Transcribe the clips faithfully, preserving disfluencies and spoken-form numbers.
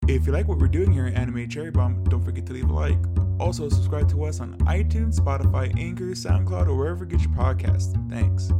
If you like what we're doing here at Anime Cherry Bomb, don't forget to leave a like. Also, subscribe to us on iTunes, Spotify, Anchor, SoundCloud, or wherever you get your podcasts. Thanks.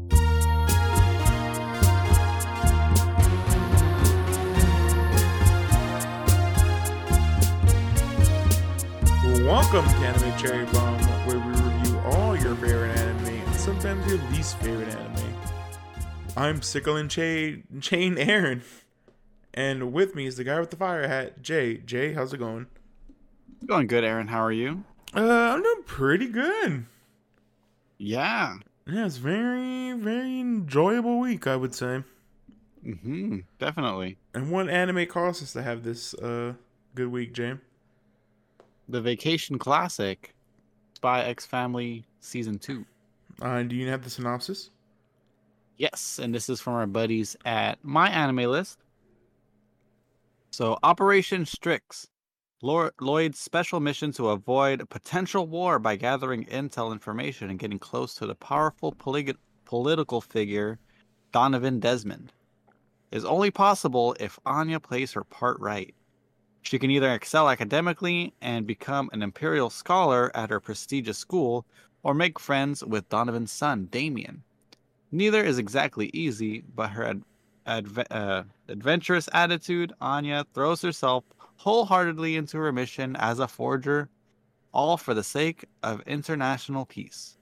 Welcome to Anime Cherry Bomb, where we review all your favorite anime and sometimes your least favorite anime. I'm Sickle and Chain, Chain Aaron, and with me is the guy with the fire hat, Jay. Jay, how's it going? Going good, Aaron. How are you? Uh, I'm doing pretty good. Yeah. Yeah, it's very, very enjoyable week, I would say. Mm-hmm. Definitely. And what anime caused us to have this uh good week, Jay? The Vacation Classic, Spy X Family Season two. Uh, do you have the synopsis? Yes, and this is from our buddies at My Anime List. So, Operation Strix. Lord, Lloyd's special mission to avoid a potential war by gathering intel information and getting close to the powerful polig- political figure Donovan Desmond is only possible if Anya plays her part right. She can either excel academically and become an imperial scholar at her prestigious school, or make friends with Donovan's son, Damien. Neither is exactly easy, but her ad- adve- uh, adventurous attitude, Anya throws herself wholeheartedly into her mission as a forger, all for the sake of international peace.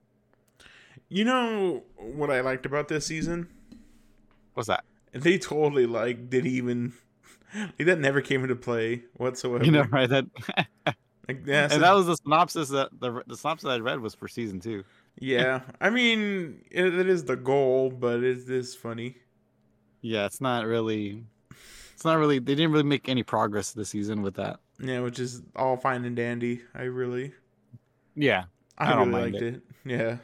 You know what I liked about this season? What's that? They totally like didn't even like that never came into play whatsoever. You know, right? That like, yeah, so, and that was the synopsis that the the synopsis I read was for season two. Yeah, I mean it, it is the goal, but it is funny. Yeah, it's not really. It's not really. They didn't really make any progress this season with that. Yeah, which is all fine and dandy. I really, yeah, I, I don't really mind liked it. it. Yeah.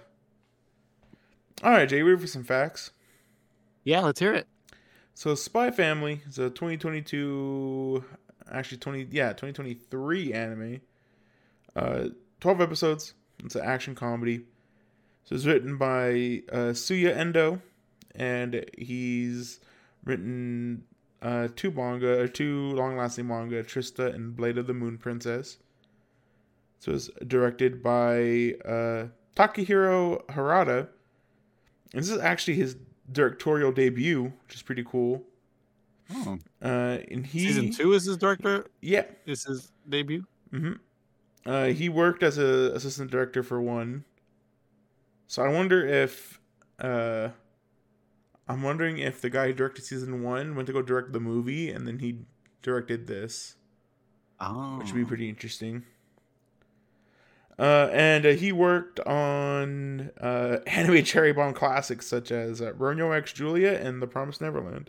All right, Jay, we're for some facts. Yeah, let's hear it. So, Spy Family is a twenty twenty-two, actually twenty, yeah, twenty twenty-three anime. Uh, twelve episodes. It's an action comedy. So it's written by uh, Suya Endo, and he's written uh, two manga, or two long-lasting manga, Trista and Blade of the Moon Princess. So it's directed by uh, Takahiro Harada. And this is actually his directorial debut, which is pretty cool. Oh. Uh, and he Season two is his director? Yeah. Is his debut? Mm-hmm. Uh, he worked as a assistant director for one. So I wonder if uh, I'm wondering if the guy who directed season one went to go direct the movie and then he directed this. Oh. Which would be pretty interesting. Uh, and uh, he worked on uh, anime Cherry Bomb classics such as uh, Romeo X Juliet and The Promised Neverland.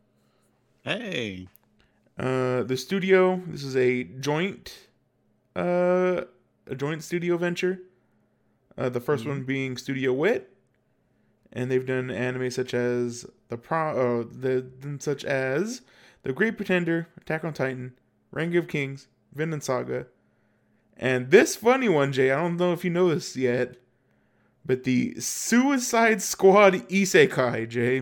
Hey. Uh, the studio, this is a joint uh, a joint studio venture. Uh, the first mm-hmm. one being Studio Wit, and they've done anime such as the pro, uh, the such as The Great Pretender, Attack on Titan, Rank of Kings, Vinland Saga, and this funny one, Jay. I don't know if you know this yet, but the Suicide Squad Isekai, Jay.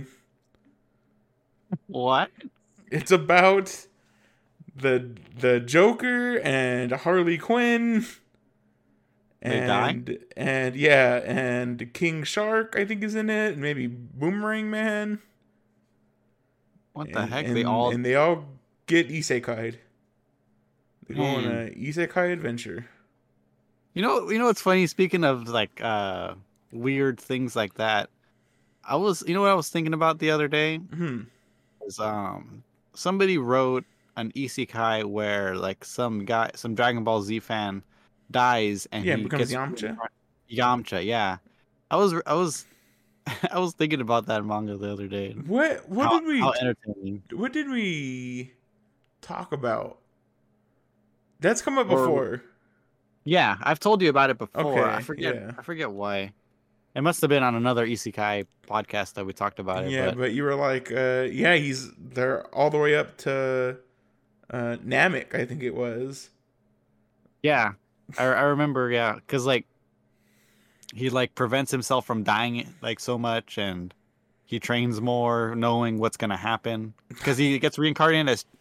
What? It's about the the Joker and Harley Quinn. They and die? and yeah, and King Shark I think is in it, and maybe Boomerang Man. What the and, heck? And, they all and they all get isekai'd. They go on Man. a isekai adventure. You know, you know what's funny? Speaking of like uh, weird things like that, I was, you know, what I was thinking about the other day Hmm. is um somebody wrote an isekai where like some guy, some Dragon Ball Z fan dies and Yeah, he becomes gets Yamcha. Yamcha, yeah. I was, I was, I was thinking about that manga the other day. What what how, did we how entertaining? what did we talk about? That's come up Or- before. Yeah, I've told you about it before. Okay, I forget. yeah. I forget why. It must have been on another isekai podcast that we talked about it. Yeah, but, but you were like, uh, yeah, he's they're all the way up to uh, Namek, I think it was. yeah, I, I remember. Yeah, because like he like prevents himself from dying like so much, and he trains more, knowing what's gonna happen. Because he gets reincarnated as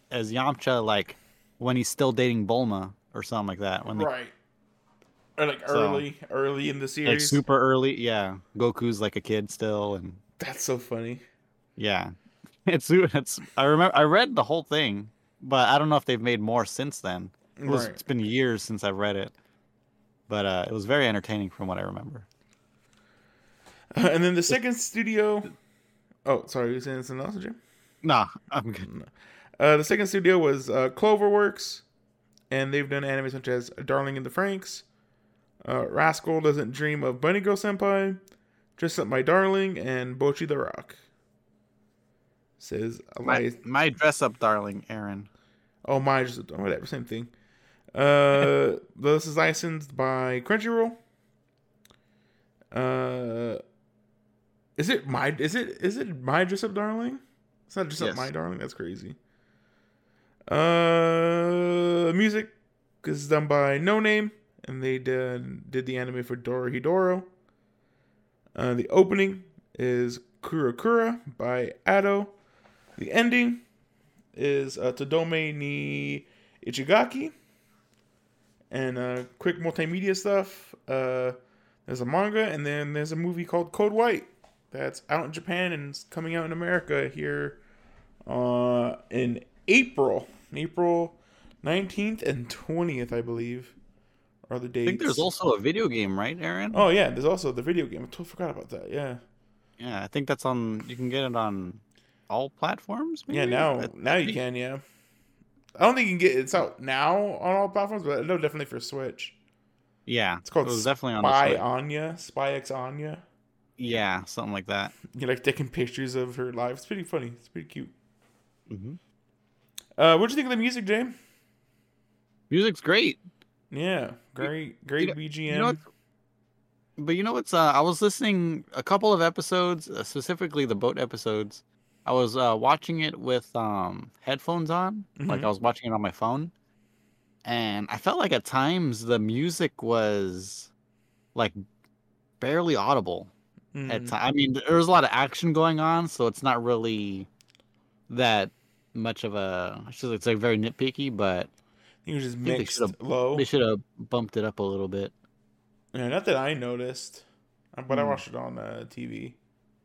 as Yamcha like when he's still dating Bulma or something like that. When they Right. Or like so early, early in the like series. super early, yeah. Goku's like a kid still, and That's so funny. yeah, it's it's. I remember I read the whole thing, but I don't know if they've made more since then. It was Right. it's been years since I read it, but uh, it was very entertaining from what I remember. And then the second studio. Oh, sorry, you saying something else, Jim? Nah, I'm good. Uh, the second studio was uh, Cloverworks, and they've done anime such as Darling in the Franxx, uh, Rascal Doesn't Dream of Bunny Girl Senpai, Dress Up My Darling, and Bochi the Rock. Says My Elias. my dress up darling, Aaron. Oh, my, just whatever, same thing. Uh, this is licensed by Crunchyroll. Uh, is it my? Is it is it my Dress Up Darling? It's not Dress Up My Yes. Darling. That's crazy. Uh, music is done by No Name, and they did did the anime for Dorohedoro. Uh, the opening is Kura Kura by Ado. The ending is uh, Todome ni Ichigaki. And uh, quick multimedia stuff. Uh, there's a manga, and then there's a movie called Code White that's out in Japan and it's coming out in America here uh, in April. April nineteenth and twentieth, I believe, are the I dates. think there's also a video game, right, Aaron? Oh, yeah, there's also the video game. I totally forgot about that, yeah. Yeah, I think that's on. You can get it on all platforms. Maybe? Yeah, now I, now I you think- can, yeah. I don't think you can get it's out now on all platforms, but I know definitely for Switch. Yeah, It's called it was definitely on the Spy Switch. Anya, Spy X Anya. Yeah, something like that. You're like taking pictures of her live. It's pretty funny. It's pretty cute. hmm Uh, what'd you think of the music, Jay? Music's great. Yeah, great, great know- B G M. You know what? But you know what's? Uh, I was listening a couple of episodes, uh, specifically the boat episodes. I was uh, watching it with um, headphones on, like Mhm. I was watching it on my phone, and I felt like at times the music was like barely audible. At Mm. ti- I mean, there was a lot of action going on, so it's not really that much of a. It's just it's like very nitpicky, but He was just I think they mixed should have low. they should have bumped it up a little bit. Yeah, not that I noticed, uh, but I Hmm. watched it on uh, T V.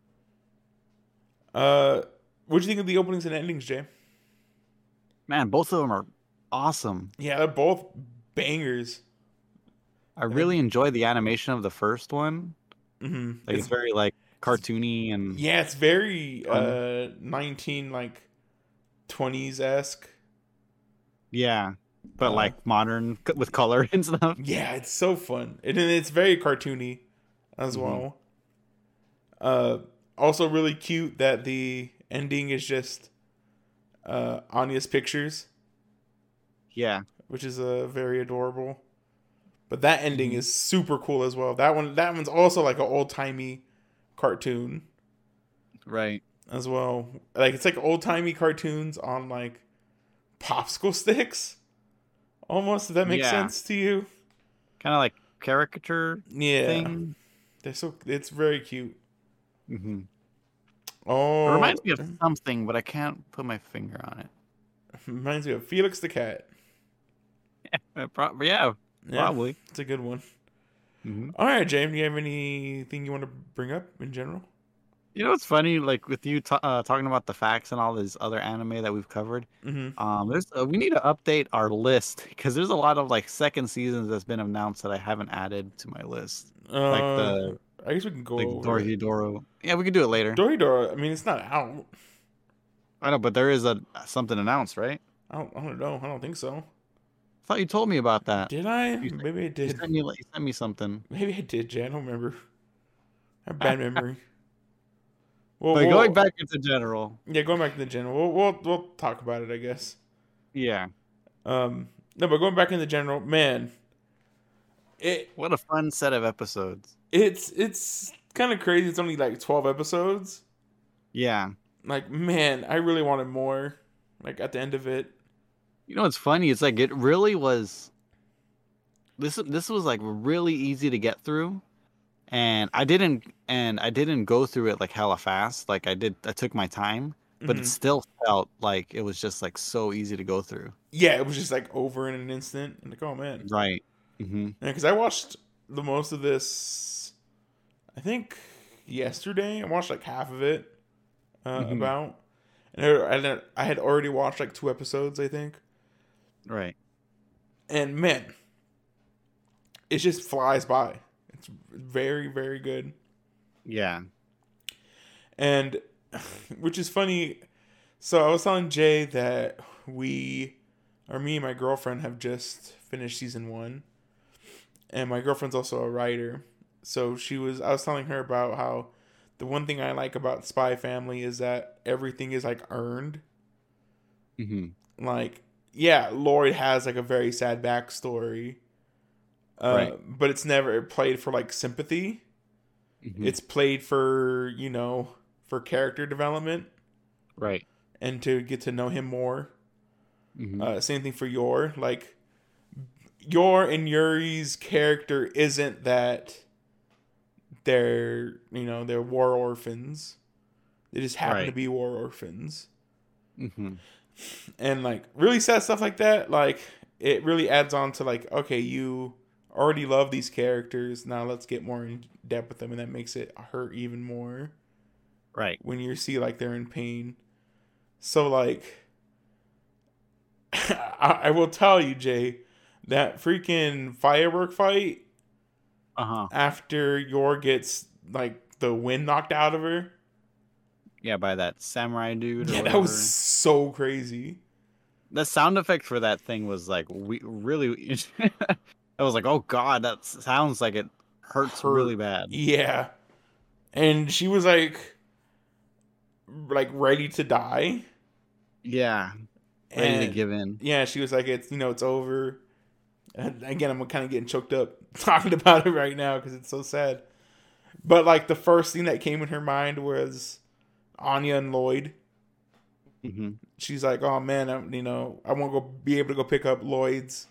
Uh, what'd you think of the openings and endings, Jay? Man, both of them are awesome. Yeah, they're both bangers. I really enjoyed the animation of the first one. Mm-hmm. Like it's, very like cartoony and Yeah, it's very Fun. uh nineteen like twenties esque. yeah, but Uh, like modern c- with color and stuff. Yeah, it's so fun. And then it's very cartoony as Mhm. well. Uh also really cute that the ending is just uh Anya's pictures, Yeah, which is uh very adorable. But that ending Mhm. is super cool as well. That one that one's also like an old-timey cartoon right. as well. Like it's like old-timey cartoons on like popsicle sticks. Almost, if that makes Yeah. sense to you. Kind of like caricature Yeah. thing. They're so it's very cute. hmm Oh, It reminds me of something, but I can't put my finger on it. reminds me of Felix the Cat. Uh, pro- yeah, Yeah, probably. it's a good one. hmm All right, James, do you have anything you want to bring up in general? You know what's funny? Like with you ta- uh, talking about the facts and all these other anime that we've covered. Mm-hmm. Um, there's uh, we need to update our list because there's a lot of like second seasons that's been announced that I haven't added to my list. Uh, Like the I guess we can go like over it. Dorohedoro. Yeah, we can do it later. Dorohedoro, I mean, it's not out. I know, but there is a something announced, right? I don't, I don't know. I don't think so. I thought you told me about that. Did I? You said- Maybe I You did. sent me you sent me something. Maybe I did, Jay. I don't remember. I have bad memory. Well, But we'll- going back into general, yeah, going back to the general, we'll, we'll we'll talk about it, I guess. yeah. Um, no, but going back in the general, man, it What a fun set of episodes. it's it's kind of crazy. It's only like twelve episodes. Yeah. Like, man, I really wanted more. Like at the end of it, You know what's funny? It's like it really was. This this was like really easy to get through, and I didn't and I didn't go through it like hella fast. Like I did, I took my time. but it Mhm. still felt like it was just like so easy to go through. Yeah, it was just like over in an instant. And like, oh man, Right. Mm-hmm. yeah, because I watched the most of this. I think yesterday I watched like half of it. Uh, Mm-hmm. about, and I, I I had already watched like two episodes, I think. Right. And man, it just flies by. It's very very good. Yeah. And which is funny. So I was telling Jay that we, or me and my girlfriend, have just finished season one, and my girlfriend's also a writer. So she was, I was telling her about how the one thing I like about Spy Family is that everything is like earned. Mm-hmm. Like, yeah, Lloyd has like a very sad backstory, uh, Right. but it's never played for like sympathy. Mm-hmm. It's played for, you know, for character development Right. and to get to know him more. Mm-hmm. Uh, same thing for Yor. Like, Yor and Yuri's character isn't that they're, you know, they're war orphans. They just happen Right. to be war orphans. Mm-hmm. And like really sad stuff like that, like it really adds on to like, okay, you already love these characters. Now let's get more in depth with them, and that makes it hurt even more Right. when you see like they're in pain. So like I, I will tell you, Jay, that freaking firework fight Uh-huh. after Yor gets like the wind knocked out of her. Yeah, by that samurai dude or Yeah, whatever. that was so crazy. The sound effect for that thing was like we really I was like, "Oh god, that sounds like it hurts Hurt. really bad." Yeah. And she was like like ready to die. Yeah. Ready And to give in. yeah, she was like, it's, you know, it's over. And again, I'm kind of getting choked up talking about it right now because it's so sad. But like the first thing that came in her mind was Anya and Lloyd. Mm-hmm. She's like, oh man, I'm, you know, I won't go be able to go pick up Lloyd's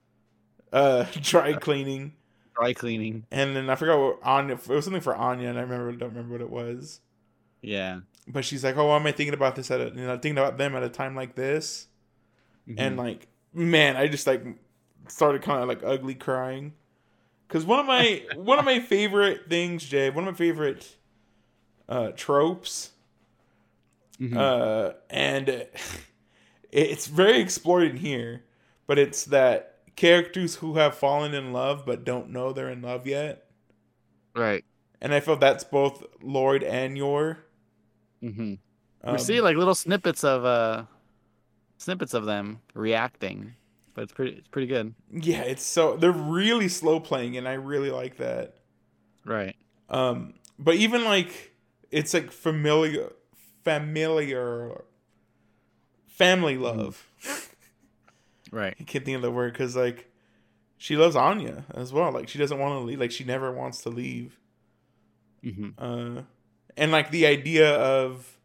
uh dry cleaning. Dry cleaning. And then I forgot what Anya, it was something for Anya, and I remember don't remember what it was. Yeah. But she's like, oh, why am I thinking about this at a, you know, thinking about them at a time like this? Mm-hmm. And like, man, I just like started kind of like ugly crying. Cause one of my one of my favorite things, Jay, one of my favorite uh, tropes, Mm-hmm. uh, and it's very explored in here, but it's that characters who have fallen in love but don't know they're in love yet. Right. And I feel that's both Lloyd and Yor. Mm-hmm. Um, we see like little snippets of uh snippets of them reacting, but it's pretty it's pretty good. yeah, it's so they're really slow playing, and I really like that. Right. Um, but even like it's like familiar, familiar, family love. Right. I can't think of the word because like she loves Anya as well. Like she doesn't want to leave. Like she never wants to leave. Mm-hmm. Uh, and like the idea of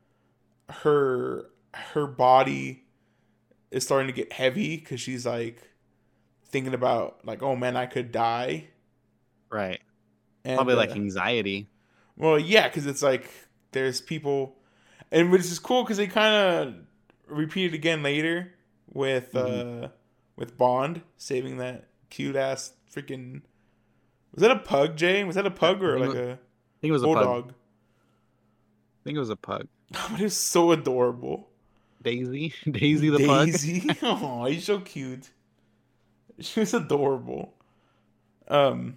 her her body is starting to get heavy because she's like thinking about like, oh man, I could die. Right. And, Probably like uh, anxiety. well, yeah, because it's like there's people, and which is cool because they kind of repeat it again later with Mhm. uh with Bond saving that cute ass freaking. Was that a pug, Jay? Was that a pug I or think like it a I think it was a pug. bulldog? I think it was a pug. But it was so adorable. Daisy. Daisy the pug. Daisy. Oh, he's so cute. She was adorable. Um,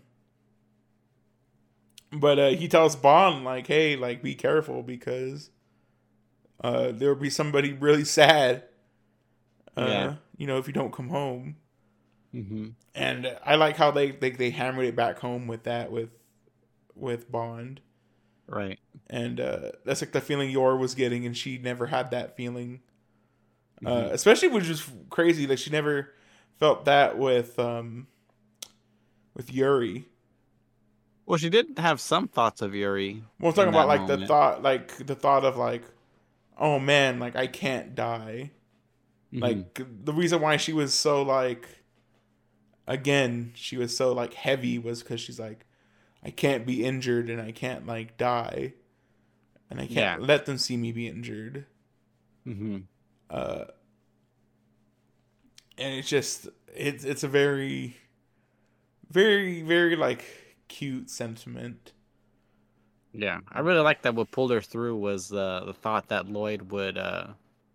but uh, he tells Bond like, "Hey, like, be careful because uh, there will be somebody really sad. Uh, Yeah. you know, if you don't come home." Mm-hmm. And I like how they, they they hammered it back home with that with with Bond, Right. and uh, that's like the feeling Yor was getting, and she never had that feeling. Uh, Mhm. especially which is crazy, like she never felt that with um with Yuri. Well, she did have some thoughts of Yuri. Well, I'm talking in about that like the moment. thought, like the thought of like, oh man, like I can't die. Mhm. Like the reason why she was so like, again, she was so like heavy was because she's like, I can't be injured and I can't like die, and I can't Yeah. let them see me be injured. Mm-hmm. Uh, and it's just it's it's a very, very, very like cute sentiment. Yeah, I really like that. What pulled her through was uh, the thought that Lloyd would uh,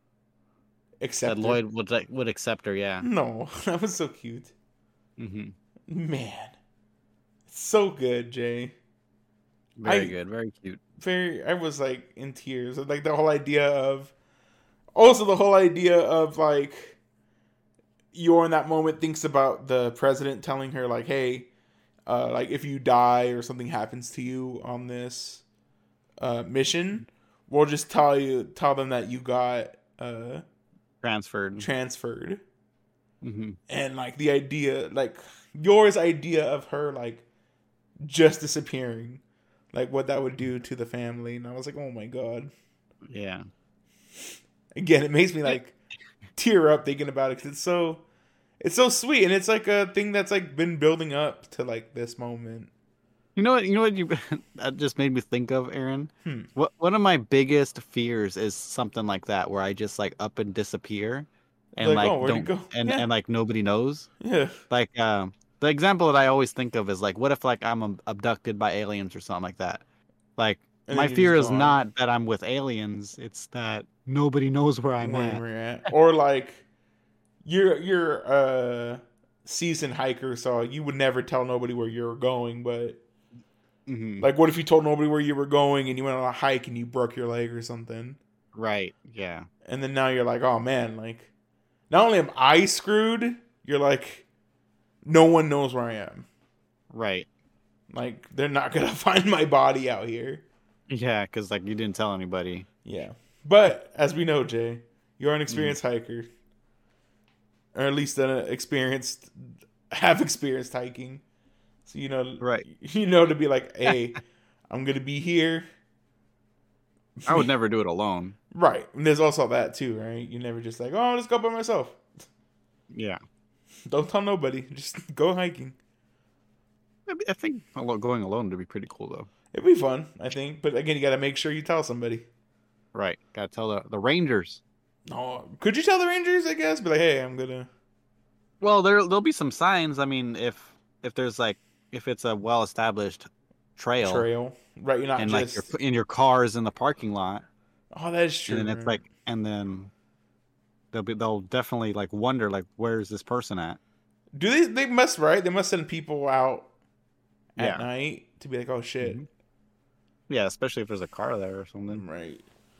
that Accept her. Lloyd would like, would accept her. Yeah. No, that was so cute. Mm-hmm. Man, it's so good, Jay. Very I good. Very cute. very I was like in tears. Like the whole idea of also the whole idea of like Yor in that moment thinks about the president telling her like, hey, uh, like if you die or something happens to you on this uh, mission, we'll just tell you tell them that you got uh, Transferred. transferred. Mm-hmm. And like the idea, like Yor's idea of her like just disappearing, like what that would do to the family, and I was like, oh my god. Yeah. Again, it makes me like tear up thinking about it because it's so it's so sweet, and it's like a thing that's like been building up to like this moment. You know what? You know what? You that just made me think of, Aaron. Hmm. What one of my biggest fears is something like that, where I just like up and disappear, and Like, like oh, where'd he don't go? and Yeah, and like nobody knows. yeah. Like um, the example that I always think of is like, what if like I'm ab- abducted by aliens or something like that? Like And my then you're just fear is gone. not that I'm with aliens; it's that nobody knows where I'm Where at. we're at, or like you're you're a seasoned hiker, so you would never tell nobody where you're going, but. Hmm. Like, what if you told nobody where you were going and you went on a hike and you broke your leg or something? Right. Yeah. And then now you're like, oh man, like, not only am I screwed, you're like, no one knows where I am. Right. Like, they're not going to find my body out here. Yeah, because like you didn't tell anybody. Yeah. But, as we know, Jay, you're an Mm. experienced hiker. Or at least an experienced, have experienced hiking. So, you know, Right. you know to be like, hey, I'm going to be here. I would never do it alone. Right. And there's also that too, right? You never just like, oh, let's go by myself. Yeah. Don't tell nobody. Just go hiking. I I think alo- going alone would be pretty cool though. It'd be fun, I think. But again, you got to make sure you tell somebody. Right. Gotta tell the, the Rangers. No, could you tell the Rangers? I guess, be like, hey, I'm gonna Well, there there'll be some signs. I mean, if if there's like if it's a well established trail trail. Right, you're not and like you're just. put- in your cars in the parking lot, Oh, that is true. and then it's right? like and then they'll be they'll definitely like wonder like where's this person at? Do they? They must, right? They must send people out at Yeah. night to be like, oh shit. Mhm. Yeah, especially if there's a car there or something. Right.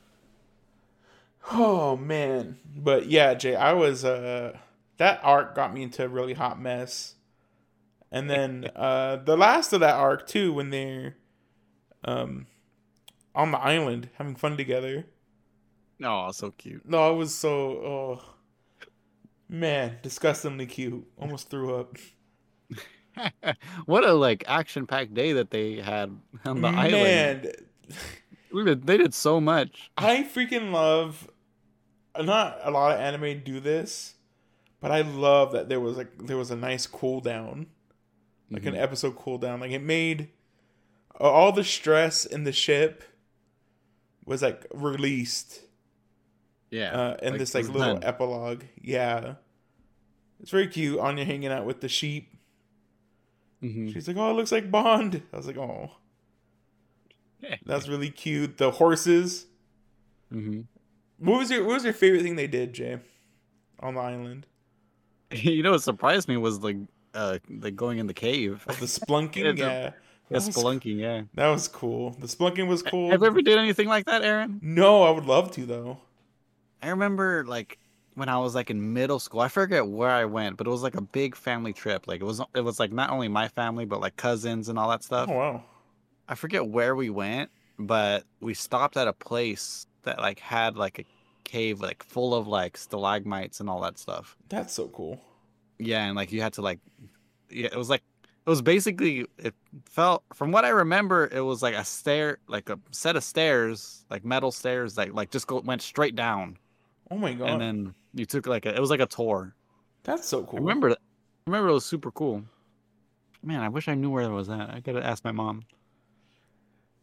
Oh man, but yeah, Jay, I was uh that arc got me into a really hot mess, and then uh the last of that arc too, when they're um on the island having fun together. Oh, so cute. No, it was so oh man, disgustingly cute. Almost threw up. What a like action packed day that they had on the island. Man, We did, they did so much. I freaking love. Not a lot of anime do this, but I love that there was like there was a nice cooldown, like an Mhm. episode cooldown. Like it made uh, all the stress in the ship was like released. Yeah. Uh, in like, this it like was little done. epilogue. Yeah, it's very cute. Anya hanging out with the sheep. Mhm. She's like, "Oh, it looks like Bond." I was like, "Oh, that's really cute." The horses. Mhm. What was your What was your favorite thing they did, Jay, on the island? You know what surprised me was like uh like going in the cave. Oh, the splunking. It's a- Yeah, Yeah, that was, spelunking, yeah. that was cool. The splunking was cool. Have you ever did anything like that, Aaron? No, I would love to though. I remember like when I was like in middle school. I forget where I went, but it was like a big family trip. Like it was it was like not only my family but like cousins and all that stuff. Oh wow, I forget where we went, but we stopped at a place that like had like a cave like full of like stalagmites and all that stuff. that's so cool. Yeah, and like you had to like yeah, it was like it was basically it felt from what I remember, it was like a stair like a set of stairs, like metal stairs that like just go went straight down. Oh my god, And then you took like a it was like a tour. that's so cool. I remember it. I remember it was super cool. Man, I wish I knew where it was at. I gotta ask my mom.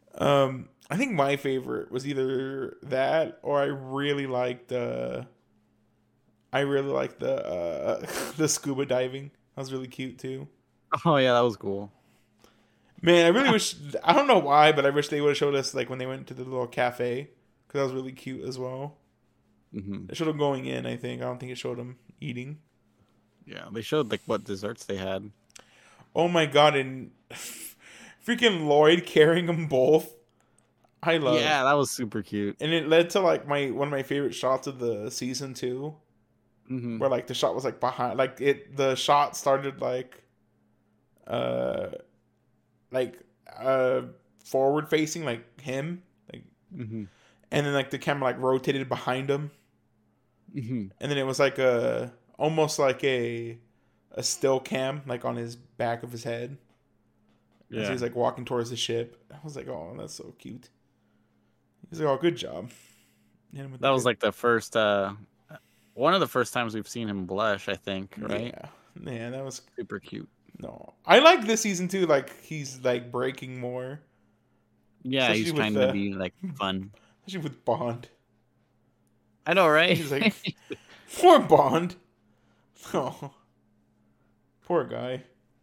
Um, I think my favorite was either that or I really liked uh I really liked the uh the scuba diving. That was really cute too. Oh yeah, that was cool. Man, I really wish I don't know why, but I wish they would have showed us like when they went to the little cafe because that was really cute as well. Hmm. They showed them going in. I think I don't think it showed them eating. Yeah, they showed like what desserts they had. Oh my god! And freaking Lloyd carrying them both. I love, Yeah, that was super cute. and it led to like my one of my favorite shots of the season two, Hmm. where like the shot was like behind, like it the shot started like, uh, like uh forward facing like him, like, Hmm. and then like the camera like rotated behind him, Hmm. and then it was like a almost like a a still cam like on his back of his head as Yeah, he's like walking towards the ship. I was like, oh, that's so cute. He's like, oh, good job. Hit him with that the was good- like the first, uh, one of the first times we've seen him blush. I think, right? Yeah, man, that was Super cute. no. I like this season too. Like he's like breaking more, Yeah, especially he's with trying the to be like fun. especially with Bond. I know, right? He's like, poor Bond. Oh, poor guy.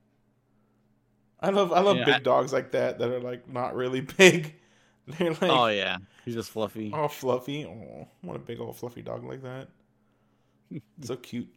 I love I love Yeah. big dogs like that that are like not really big. They're like Oh yeah, he's just fluffy. all fluffy. Oh, what a big old fluffy dog like that. So cute.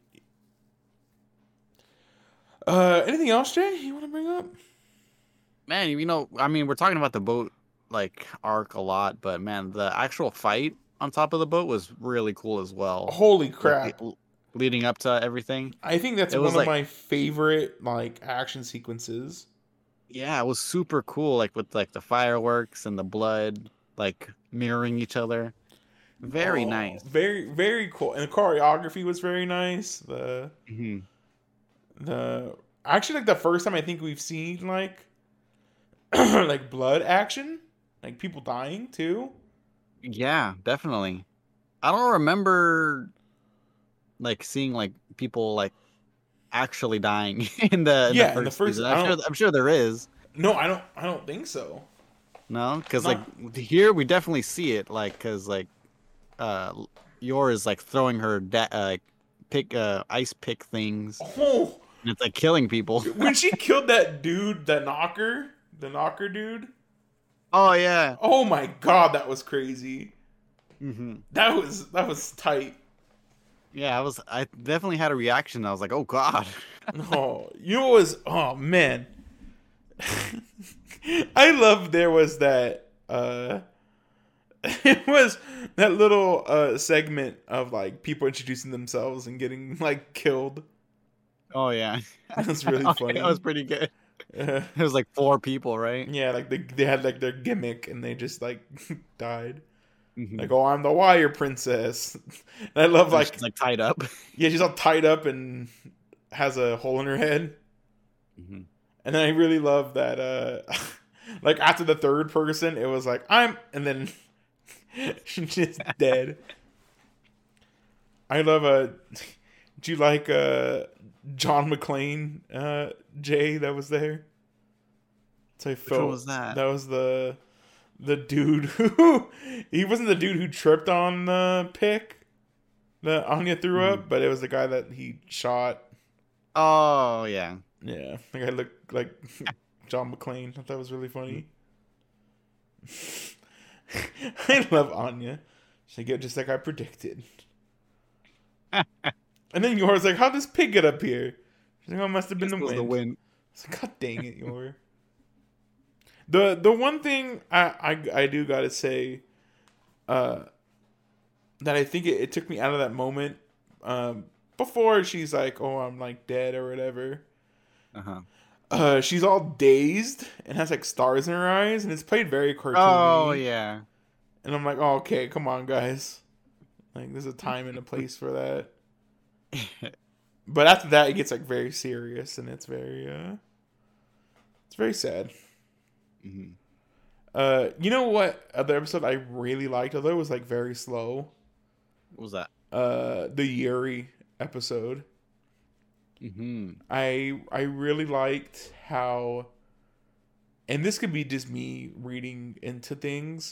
Uh, anything else, Jay? You want to bring up? Man, you know, I mean, we're talking about the boat like arc a lot, but man, the actual fight on top of the boat was really cool as well. Holy Like, crap! le- leading up to everything. I think that's It one was of like, my favorite like action sequences. yeah, it was super cool. Like with like the fireworks and the blood, like mirroring each other. Very Oh, nice. very very cool, and the choreography was very nice. The Hmm. the actually like the first time I think we've seen like like blood action, like people dying too. Yeah, definitely. I don't remember like seeing like people like actually dying in the in the Yeah, in the first first, season. I I'm sure. don't. I'm sure there is. No, I don't. I don't think so. No, because Not. like here we definitely see it. Like, because like uh, Yor is like throwing her da- uh, pick uh ice pick things, Oh, and it's like killing people. when she killed that dude, that knocker, the knocker dude. Oh yeah. Oh my god, that was crazy. Hmm. That was that was tight. Yeah, I was. I definitely had a reaction. I was like, oh god. Oh, you know what was? Oh man, I love there was that. uh It was that little uh segment of like people introducing themselves and getting like killed. Oh yeah. That's really Okay, funny. that was pretty good. Uh, It was like four people, right? yeah, like they they had like their gimmick and they just like died. Mhm. Like, oh, I'm the wire princess. And I love And like, she's like tied up. yeah, she's all tied up and has a hole in her head. Mhm. And then I really love that uh like after the third person, it was like I'm and then she's just dead. I love uh do you like uh John McClane uh Jay that was there? So I Which felt one was that? that was the the dude who he wasn't the dude who tripped on the pick that Anya threw Mhm. up, but it was the guy that he shot. Oh yeah. Yeah, the guy looked like John McClane. I thought that was really funny. I love Anya. She get just like I predicted. And then Yor's like, "How'd this pig get up here?" She's like, "Oh, it must have been This the was wind." the win. It's like, God dang it, Yor. the the one thing I I, I do gotta say, uh, that I think it, it took me out of that moment. Um, before she's like, "Oh, I'm like dead" or whatever. Uh-huh. Uh, she's all dazed and has like stars in her eyes, and it's played very cartoony. Oh yeah. And I'm like, oh, okay, come on, guys. Like, there's a time and a place for that. But after that, it gets like very serious, and it's very, uh, it's very sad. Mhm. Uh, you know what other episode I really liked, although it was like very slow. What was that? Uh, the Yuri episode. Mm-hmm. I I really liked how and this could be just me reading into things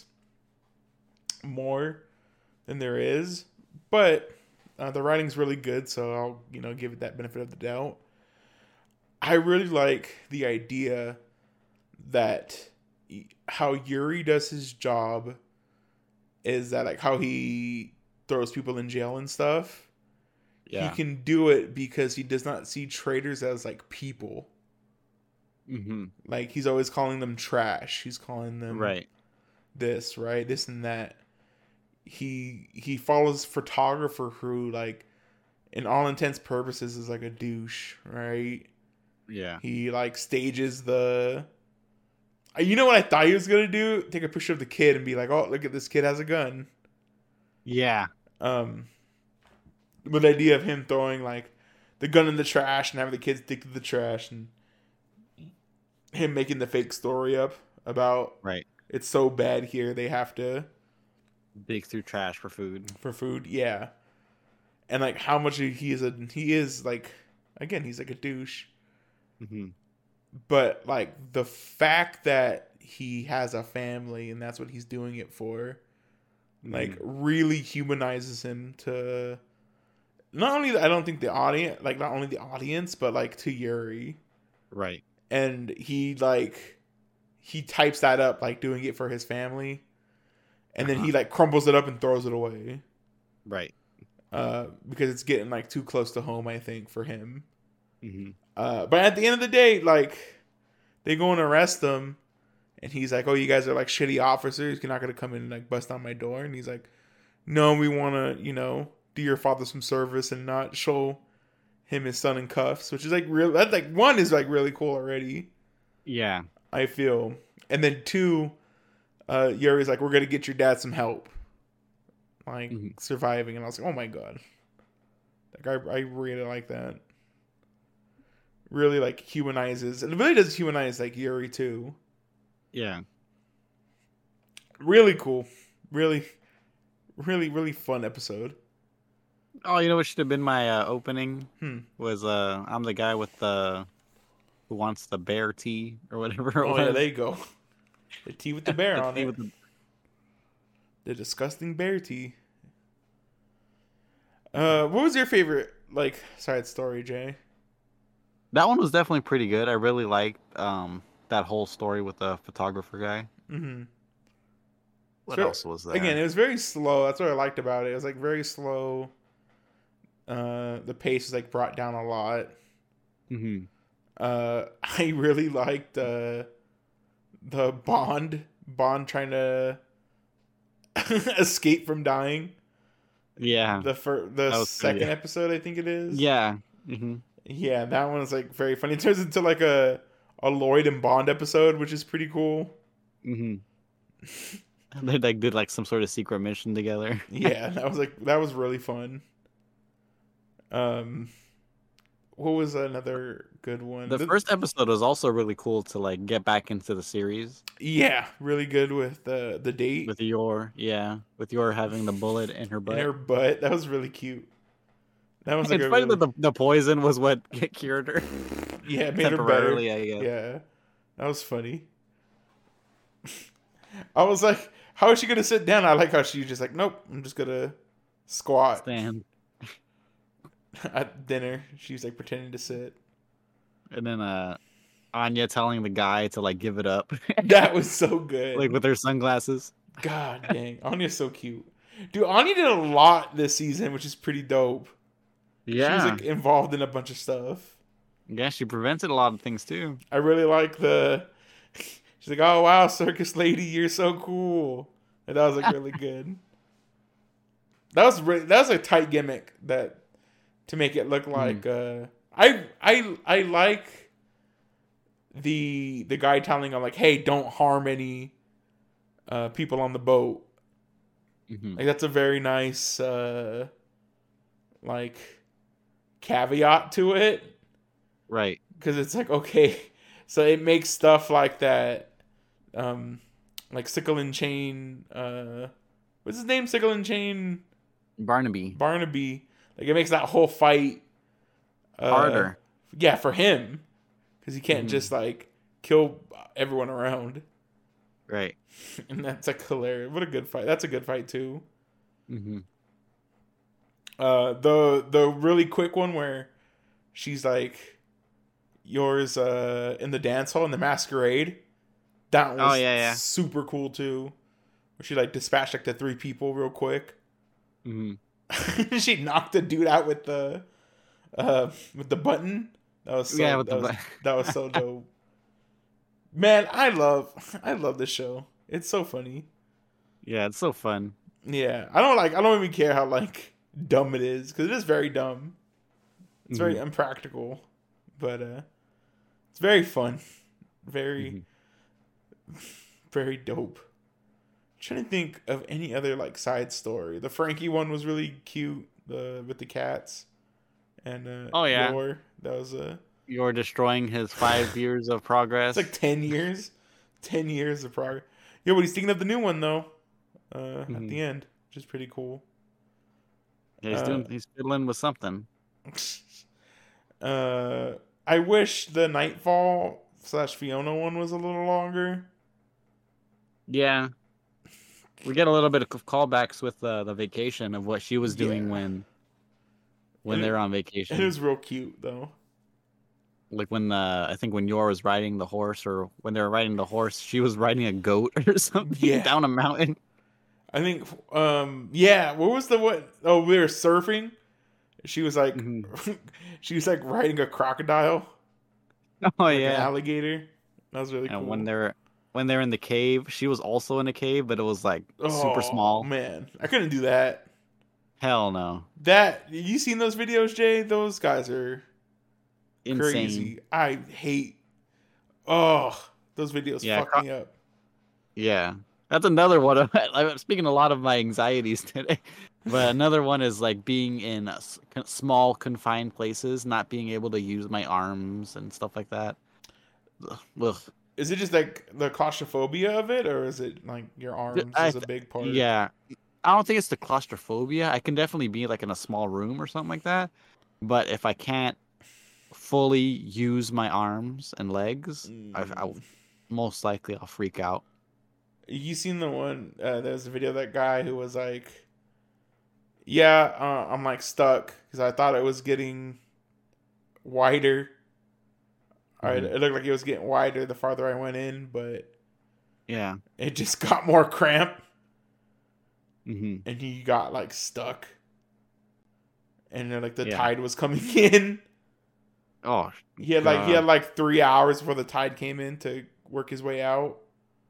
more than there is, but uh, the writing's really good, so I'll, you know, give it that benefit of the doubt. I really like the idea that how Yuri does his job is that, like, how he throws people in jail and stuff. Yeah. He can do it because he does not see traitors as, like, people. Mm-hmm. Like, he's always calling them trash. He's calling them Right. this, right? This and that. He he follows photographer who, like, in all intents purposes is like a douche, right? Yeah. He, like, stages the... You know what I thought he was going to do? Take a picture of the kid and be like, oh, look at this kid has a gun. Yeah. Um, with the idea of him throwing, like, the gun in the trash and having the kids dig through the trash, and him making the fake story up about Right. it's so bad here they have to Dig through trash for food. for food. Yeah. And, like, how much he is a he is like, again, he's like a douche. Mm-hmm. But, like, the fact that he has a family and that's what he's doing it for, like, Mm-hmm. really humanizes him to not only, I don't think the audience, like, not only the audience, but, like, to Yuri. Right. And he, like, he types that up, like, doing it for his family. And then Uh-huh. he, like, crumbles it up and throws it away. Right. Uh, because it's getting, like, too close to home, I think, for him. Mm-hmm. Uh, but at the end of the day, like, they go and arrest him, and he's like, oh, you guys are, like, shitty officers. You're not going to come in and, like, bust on my door. And he's like, no, we want to, you know, do your father some service and not show him his son in cuffs, which is, like, real. That, like, one is, like, really cool already, Yeah. I feel. And then two, uh, Yuri's like, we're going to get your dad some help, like, Mm-hmm. surviving. And I was like, oh, my God. Like, I, I really like that. Really, like, humanizes, and it really does humanize, like, Yuri too. Yeah. Really cool, really, really, really fun episode. Oh, you know what should have been my uh, opening? Hmm. Was uh, I'm the guy with the who wants the bear tea or whatever it Oh was. yeah, there you go. The tea with the bear The on tea it. with the- The disgusting bear tea. Uh, what was your favorite, like, side story, Jay? That one was definitely pretty good. I really liked um that whole story with the photographer guy. Mm-hmm. What Sure. else was there? Again, it was very slow. That's what I liked about it. It was, like, very slow. Uh, the pace was, like, brought down a lot. Mm-hmm. Uh, I really liked uh, the Bond Bond trying to escape from dying. Yeah. The fir- the That was second pretty- episode, I think it is. Yeah. Mm-hmm. Yeah, that one's, like, very funny. It turns into, like, a a Lloyd and Bond episode, which is pretty cool. Mm-hmm. They like did like some sort of secret mission together. Yeah, that was, like, that was really fun. Um, what was another good one? The The- first episode was also really cool to like get back into the series yeah, really good with the the date with your yeah with your having the bullet in her butt. in her butt. That was really cute. That was, like, It's a funny really, that the, the poison was what cured her yeah, it made her better. temporarily. I guess. Yeah, that was funny. I was like, how is she gonna sit down? I like how she's just like, nope, I'm just gonna squat Stand. at dinner. She's like pretending to sit. And then uh, Anya telling the guy to like give it up, That was so good. like with her sunglasses. God dang, Anya's so cute. Dude, Anya did a lot this season, which is pretty dope. Yeah, She was, like, involved in a bunch of stuff. yeah, she prevented a lot of things too. I really like the. She's like, oh wow, circus lady, you're so cool. And that was, like, really good. That was really, that was a tight gimmick that to make it look like. Uh, I I I like the the guy telling him, like, hey, don't harm any uh, people on the boat. Mm-hmm. Like, that's a very nice uh, like caveat to it, Right. because it's like, okay, so it makes stuff like that, um, like Sickle and Chain. Uh, what's his name? Sickle and Chain Barnaby. Barnaby. Like, it makes that whole fight uh, Harder. Yeah, for him, because he can't Mhm. just like kill everyone around. Right. And that's like hilarious. What a good fight. That's a good fight too. Mm-hmm. Uh, the the really quick one where she's like, yours uh in the dance hall in the masquerade. That was Oh, yeah, yeah. super cool too. Where she like dispatched like the three people real quick. Mm-hmm. She knocked the dude out with the uh with the button. That was so Yeah, with that the was button. that was so dope. Man, I love I love this show. It's so funny. Yeah, it's so fun. Yeah, I don't like I don't even care how like dumb it is because it is very dumb. It's very Mhm. impractical, but uh, it's very fun, very Mhm. very dope. I'm trying to think of any other like side story. The Frankie one was really cute. The with the cats and uh, Oh, yeah. Yor. That was uh, You're destroying his five years of it's progress. like ten years, ten years of progress. Yeah, but he's thinking of the new one though. Uh, at Mhm. the end, which is pretty cool. Yeah, he's Uh, doing. He's fiddling with something. uh, I wish the Nightfall slash Fiona one was a little longer. Yeah, we get a little bit of callbacks with uh, the vacation of what she was doing Yeah. when when And they're it, on and vacation. it was real cute though. Like when the I think when Yor was riding the horse, or when they were riding the horse, she was riding a goat or something Yeah. down a mountain. I think, um, yeah. What was the what? Oh, we were surfing. She was like, Mhm. she was like riding a crocodile, Oh like an yeah, alligator. That was really and cool. when they're when they're in the cave, she was also in a cave, but it was like super Oh small. man, I couldn't do that. Hell no, That you seen those videos, Jay? Those guys are insane. crazy. I hate. Oh, those videos Yeah, fuck cro- me up. yeah. That's another one of I'm speaking a lot of my anxieties today. But another one is like being in s- con- small confined places, not being able to use my arms and stuff like that. Ugh. Ugh. Is it just like the claustrophobia of it, or is it like your D- arms I is a th- big part? yeah. I don't think it's the claustrophobia. I can definitely be like in a small room or something like that. But if I can't fully use my arms and legs, I, I Mm. most likely I'll freak out. You seen the one? Uh, there was a video of that guy who was like, "Yeah, uh, I'm like stuck because I thought it was getting wider. All right, Mhm. it looked like it was getting wider the farther I went in, but Yeah. it just got more cramped, Hmm. and he got like stuck, and then like the Yeah. tide was coming in. Oh He had like he God. had like three hours before the tide came in to work his way out.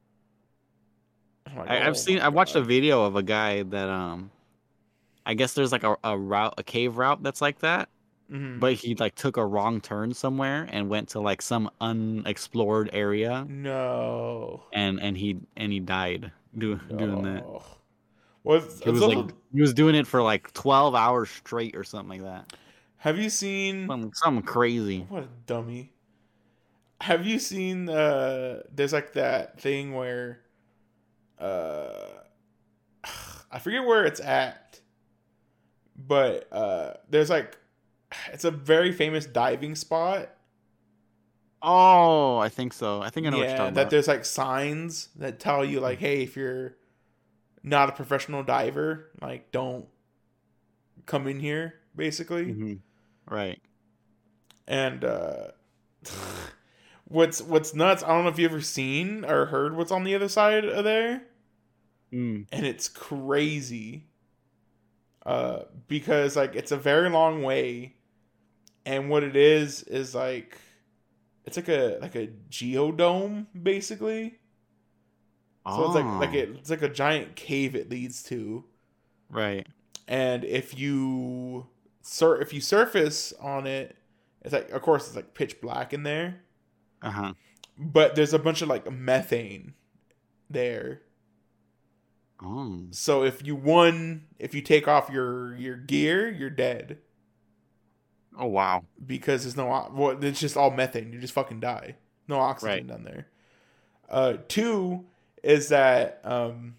I'm like, I, I've oh seen. my I watched a god. video of a guy that um. I guess there's like a, a route, a cave route that's like that, Mm-hmm. but he like took a wrong turn somewhere and went to like some unexplored area, No. and and he and he died do, doing that. No. Well, it's, He it's was like also, he was doing it for like twelve hours straight or something like that. have you seen Something, something crazy. what a dummy? Have you seen uh there's like that thing where uh I forget where it's at, but uh there's like it's a very famous diving spot. Oh, I think so. I think I know what you're Yeah, talking that about. there's like signs that tell you like, hey, if you're not a professional diver, like don't come in here, basically. Hmm. Right. And uh what's what's nuts, I don't know if you ever seen or heard what's on the other side of there, Mm. and it's crazy. Uh because like it's a very long way, and what it is is like it's like a like a geodome basically. So it's like like Oh, it, it's like a giant cave it leads to. right. And if you sur- if you surface on it, it's like of course it's like pitch black in there, Uh huh. but there's a bunch of like methane there. Oh. So if you one if you take off your your gear, you're dead Oh wow. because there's no o- well, it's just all methane. You just fucking die. No oxygen Right. down there. Uh, two is that um,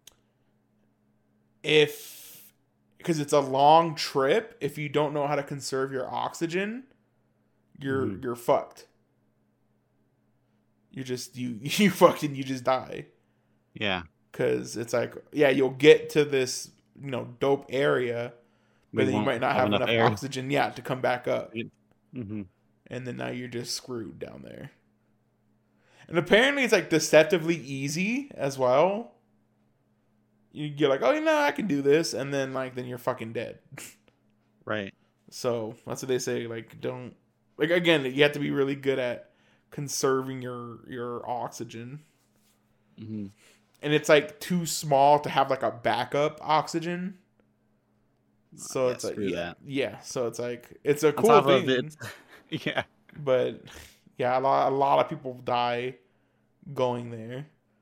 if because it's a long trip, if you don't know how to conserve your oxygen, you're Mhm. you're fucked. you just you you fucking you just die. Yeah. Because it's like, yeah, you'll get to this, you know, dope area, but We then you won't might not have have enough enough air. oxygen, yeah, to come back up. Mm-hmm. And then now you're just screwed down there. And apparently it's like deceptively easy as well. You- You're like, oh, you know, I can do this. And then, like, then you're fucking dead. Right. So that's what they say. Like, don't, like, again, you have to be really good at conserving your, your oxygen. Mm-hmm. And it's like too small to have like a backup oxygen. So Yeah, it's like, screw yeah, that. yeah. So it's like, it's a On cool top thing. of it, yeah. But yeah, a lot, a lot of people die going there.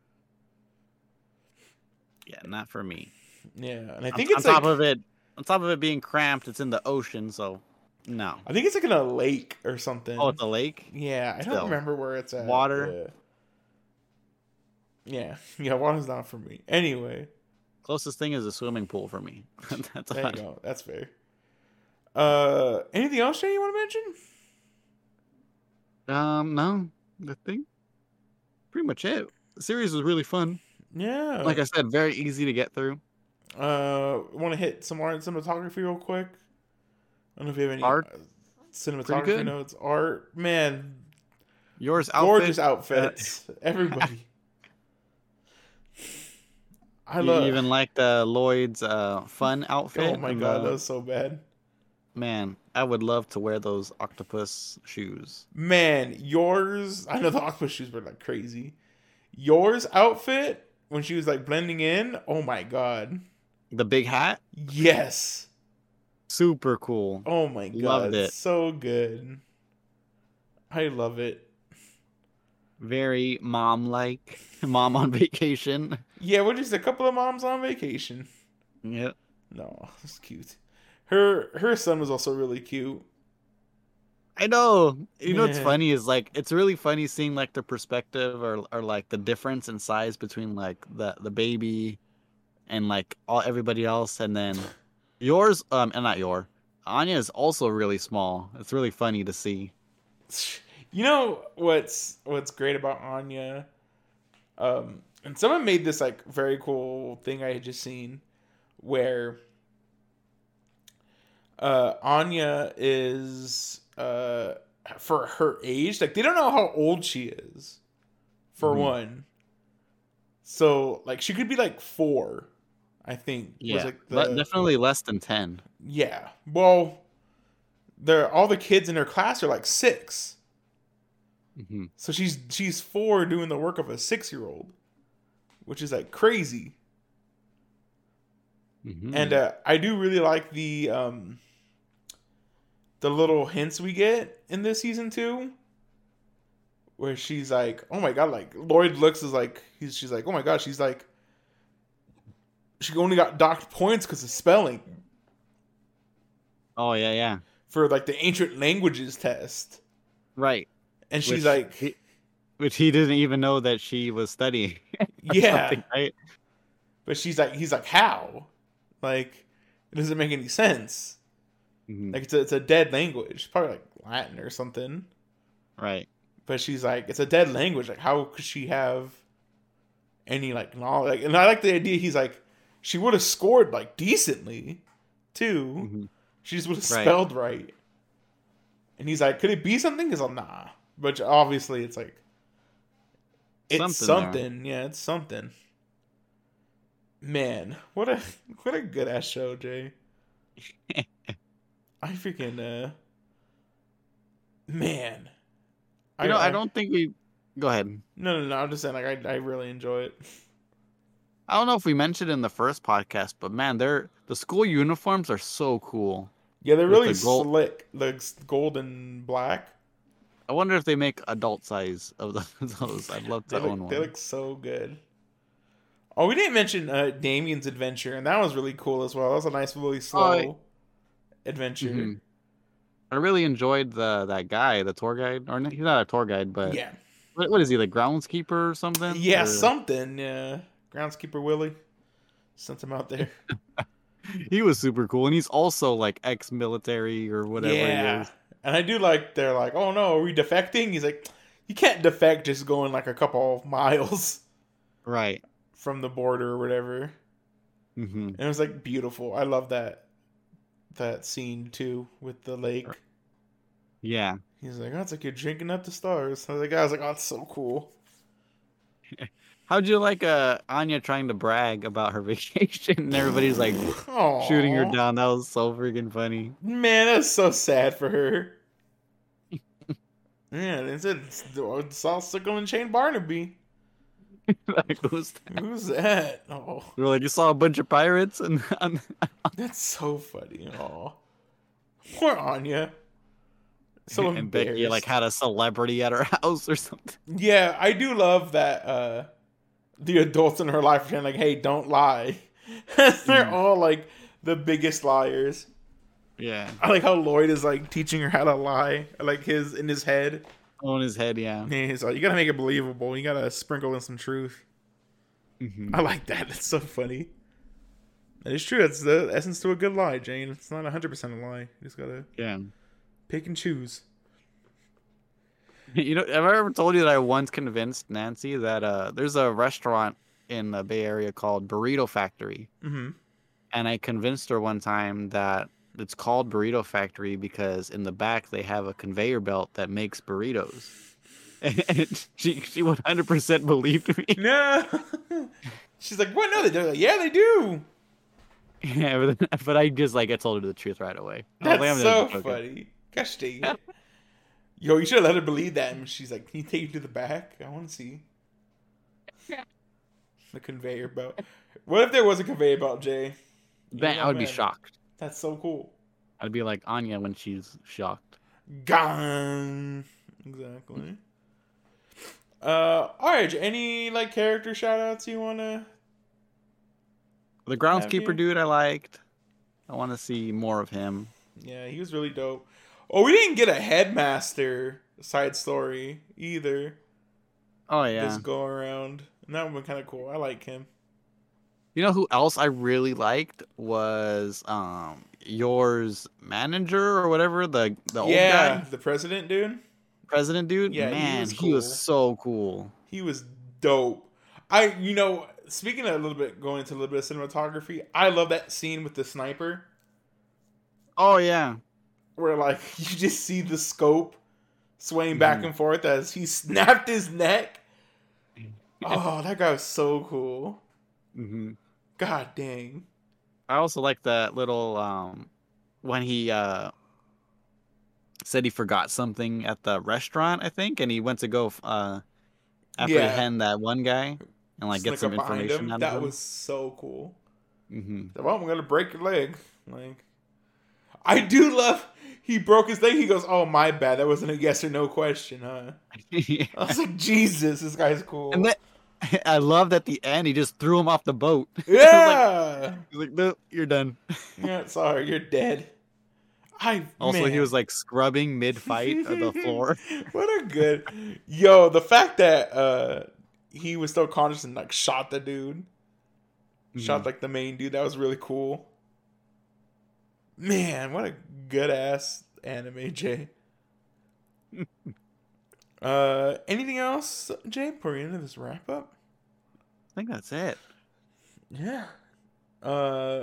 Yeah, not for me. Yeah. And I On, think on it's top like, of it, on top of it being cramped, it's in the ocean, so no. I think it's like in a lake or something. Oh, it's a lake? Yeah. I don't Still. remember where it's at. Water? Yeah. Yeah. Yeah. Water's not for me. Anyway. Closest thing is a swimming pool for me. That's There you about it. go. That's fair. Uh, anything else, Jay, you want to mention? Um, no, I think pretty much it. The series was really fun. Yeah. Like I said, very easy to get through. Uh, want to hit some art and cinematography real quick? I don't know if you have any Art? uh, Pretty cinematography good. notes. Art, man, Yours outfit, gorgeous outfits. Everybody. I you love. even liked uh, Lloyd's uh, fun outfit. Oh my and god, the- that was so bad. Man, I would love to wear those octopus shoes. Man, yours. I know the octopus shoes were like crazy. Yours outfit when she was like blending in. Oh my god. The big hat, Yes. super cool. Oh my god. Loved it. So good. I love it. Very mom-like. Mom on vacation. Yeah, we're just a couple of moms on vacation. Yep. No, it's cute. Her her son was also really cute. I know. You know what's Yeah. funny is like it's really funny seeing like the perspective or or like the difference in size between like the the baby and like all everybody else, and then yours um and not your Anya is also really small. It's really funny to see. You know what's what's great about Anya? Um, and someone made this like very cool thing I had just seen, where uh, Anya is uh, for her age, like they don't know how old she is, for Mhm. one. So like she could be like four, I think. was, Yeah, like, but the- definitely less than ten. Yeah. Well, they're all the kids in her class are like six. Mm-hmm. So she's she's four doing the work of a six year old, which is like crazy. Mm-hmm. And uh, I do really like the um, the little hints we get in this season too, where she's like, "Oh my god!" Like Lloyd looks is like he's she's like, "Oh my god!" She's like, she only got docked points because of spelling Oh yeah, yeah, for like the ancient languages test, right. and she's Which like, he, which he didn't even know that she was studying. or "Yeah," something, right? but she's like, he's like, "How?" Like it doesn't make any sense. Mhm. Like it's a, it's a dead language, probably like Latin or something. Right. But she's like, it's a dead language. Like, how could she have any like knowledge? Like, and I like the idea. He's like, she would have scored like decently, too. Mm-hmm. She just would have Right. spelled right. And he's like, could it be something? He's like, nah. But obviously, it's like, it's Something there. something. Yeah, it's something. Man, what a what a good ass show, Jay. I freaking uh, man. You know, I, don't think we. Go ahead. No, no, no. I'm just saying, like, I, I really enjoy it. I don't know if we mentioned in the first podcast, but man, they're the school uniforms are so cool. Yeah, they're With really the gold- slick. The s- gold and black. I wonder if they make adult size of the- those. I'd love They to own look, one. they look so good. Oh, we didn't mention uh, Damien's adventure, and that was really cool as well. That was a nice, really slow adventure. Mhm. I really enjoyed the that guy, the tour guide, or no, he's not a tour guide, but Yeah, what, what is he, the groundskeeper or something? yeah, Or- something. Yeah, groundskeeper Willie sent him out there. He was super cool, and he's also like ex-military or whatever he yeah, is. and I do like they're like, oh no, are we defecting? He's like, you can't defect just going like a couple miles Right. from the border or whatever. Mm-hmm. And it was like beautiful. I love that that scene too with the lake. Yeah. He's like, oh, it's like you're drinking up the stars. I was like, I was like, oh, it's so cool. How'd you like uh Anya trying to brag about her vacation and everybody's like Aww. shooting her down? That was so freaking funny. Man, that's so sad for her. Yeah, they said it's all Sickle and Shane Barnaby. Like, who's that? Who's that? Oh, They're like, you saw a bunch of pirates and that's so funny. Oh, poor Anya. So and Becky embarrassed. like had a celebrity at her house or something. Yeah, I do love that. Uh, the adults in her life are saying like, "Hey, don't lie." They're Mm. all like the biggest liars. Yeah. I like how Lloyd is like teaching her how to lie, like his in his head. On his head, yeah. And he's like, "You gotta make it believable. You gotta sprinkle in some truth." Mm-hmm. I like that. That's so funny. That is true. That's the essence to a good lie, Jane. It's not one hundred percent a lie. You just gotta Yeah. pick and choose. You know, have I ever told you that I once convinced Nancy that uh, there's a restaurant in the Bay Area called Burrito Factory, Mm-hmm. and I convinced her one time that it's called Burrito Factory because in the back they have a conveyor belt that makes burritos, and she she one hundred percent believed me. No. She's like, what? No, they do. Like, yeah, they do. Yeah, but, then- but I just like I told her the truth right away. I was That's like, I'm so just joking. funny. Gosh dang it. Yo, you should have let her believe that. And she's like, can you take me to the back? I want to see. The conveyor belt. What if there was a conveyor belt, Jay? You Man, know, I would be man, shocked. That's so cool. I'd be like Anya when she's shocked. Gone. Exactly. Uh, all right. Jay, any like character shout outs you want to? The you? groundskeeper dude I liked. I want to see more of him. Yeah, he was really dope. Oh, we didn't get a headmaster side story either. Oh yeah. This go around. And that one kind of cool. I like him. You know who else I really liked was um yours manager or whatever, the the old Yeah, guy, the president dude. president dude. Yeah, he Man, was he was cool. so cool. He was dope. I, you know, speaking of a little bit, going into a little bit of cinematography, I love that scene with the sniper Oh yeah. where, like, you just see the scope swaying back Mhm. and forth as he snapped his neck. Oh, that guy was so cool. hmm God dang. I also like that little um when he uh said he forgot something at the restaurant, I think, and he went to go uh Yeah. apprehend that one guy and like get Snuck some up behind information him. out That of him. was so cool. hmm Well, I'm gonna break your leg. Like, I do love. He broke his leg. He goes, "Oh, my bad. That wasn't a yes or no question, huh?" I was like, "Jesus, this guy's cool." And then I loved at the end he just threw him off the boat. Yeah. He's like, no, you're done. Yeah. Sorry, you're dead. I Also, man. he was like scrubbing mid fight of the floor. What a good yo. The fact that uh he was still conscious and like shot the dude, shot Mhm. like the main dude. That was really cool. Man, what a good ass anime, Jay. uh, anything else, Jay? Before we end this wrap up. I think that's it. Yeah. Uh.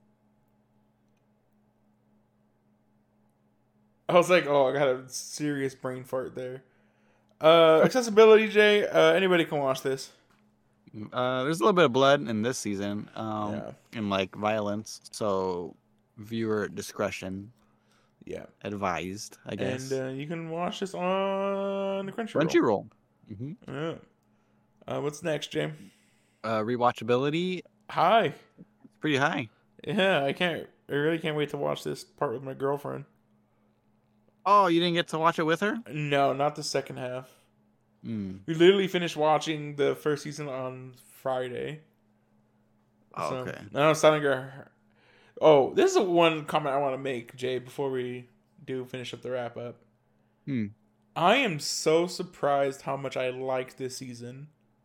I was like, oh, I got a serious brain fart there. Uh, accessibility, Jay. Uh, anybody can watch this. Uh, there's a little bit of blood in this season, um, Yeah. and like violence, so viewer discretion Yeah. advised, I guess. And uh, you can watch this on the Crunchyroll. Crunchyroll. hmm Yeah. Uh, what's next, Jay? Uh, rewatchability, Hi. it's pretty high. Yeah, I can't. I really can't wait to watch this part with my girlfriend. Oh, you didn't get to watch it with her? No, not the second half. Mm. We literally finished watching the first season on Friday. Oh, So, okay. and I was telling her. Oh, this is a one comment I want to make, Jay, before we do finish up the wrap up. Hmm. I am so surprised how much I liked this season.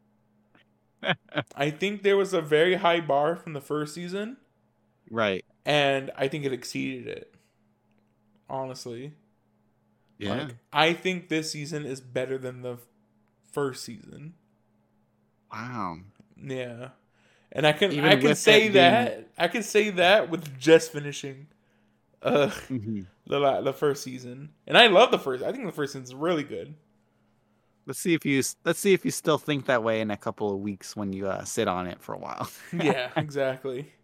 I think there was a very high bar from the first season, Right. and I think it exceeded it. Honestly. Yeah. Like, I think this season is better than the first season. Wow. Yeah. And I can Even I can with say it being- that I can say that with just finishing uh Mhm. the la- the first season. And I love the first. I think the first season's really good. Let's see if you let's see if you still think that way in a couple of weeks when you uh, sit on it for a while. Yeah, exactly.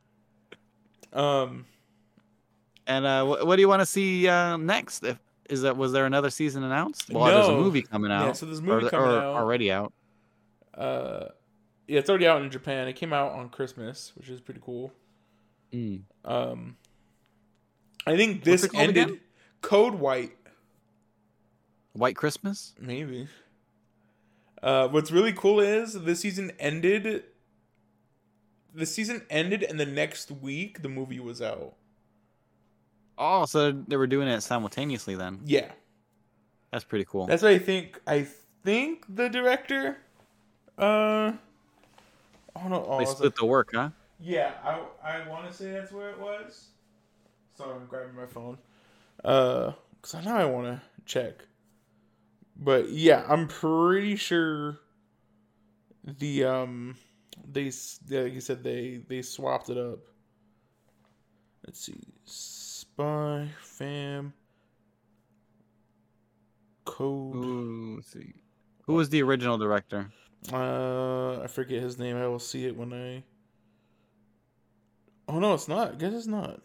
Um And uh, what, what do you want to see uh, next? If is that was there another season announced? Well, there's a No. movie coming out. Yeah, so there's a movie or, coming or out. already out. uh yeah, it's already out in Japan. It came out on Christmas, which is pretty cool. Mm. Um I think What's this it called ended again? Code White. White Christmas. Maybe. Uh, what's really cool is this season ended. The season ended, and the next week the movie was out. Oh, so they were doing it simultaneously then. Yeah, That's pretty cool. that's what I think. I think the director. Uh, oh no, oh, They it's split like- the work, huh? yeah, I I want to say that's where it was. Sorry, I'm grabbing my phone. Uh, cause I know I want to check. But yeah, I'm pretty sure the um they s- yeah, like you said they they swapped it up. Let's see, Spy Fam Code. Ooh, let's see. Who was the original director? Uh, I forget his name. I will see it when I. Oh no, it's not. I guess it's not.